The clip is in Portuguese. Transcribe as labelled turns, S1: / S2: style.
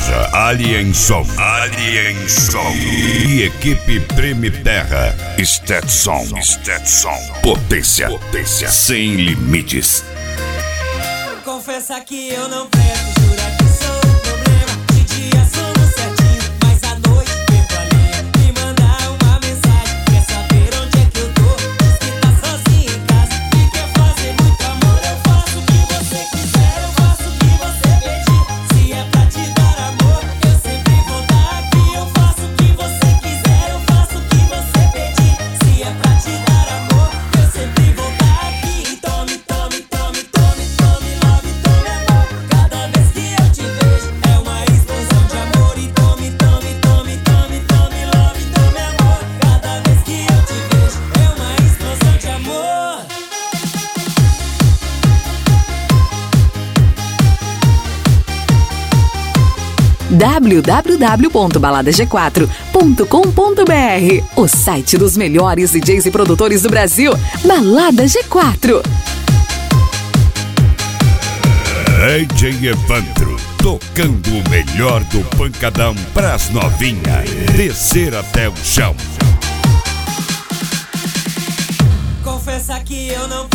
S1: loja Alien Som. Alien Som. E equipe Prime Terra. Stetson. Potência sem limites.
S2: Confessa que eu não presto, jura que sou o problema. De dia somos certinho, mas à noite perco a linha. Me mandar uma mensagem, quer saber onde é que eu tô? Diz que tá sozinho em casa e quer fazer muito amor. Eu faço o que você quiser, eu faço o que você pedir. Se é pra te dar amor, eu sempre vou dar aqui. Eu faço o que você quiser, eu faço o que você pedir. Se é pra te dar amor, eu sempre vou dar aqui. Tome, tome, tome, tome, tome, love, tome amor. Cada vez que eu te vejo é uma explosão de amor. E tome, tome, tome, tome, tome, love, tome amor. Cada vez que eu te vejo é uma explosão de amor.
S3: www.baladag4.com.br, o site dos melhores DJs e produtores do Brasil. Balada G4.
S1: DJ Evandro, tocando o melhor do pancadão pras novinhas, descer até o chão.
S2: Confessa que eu não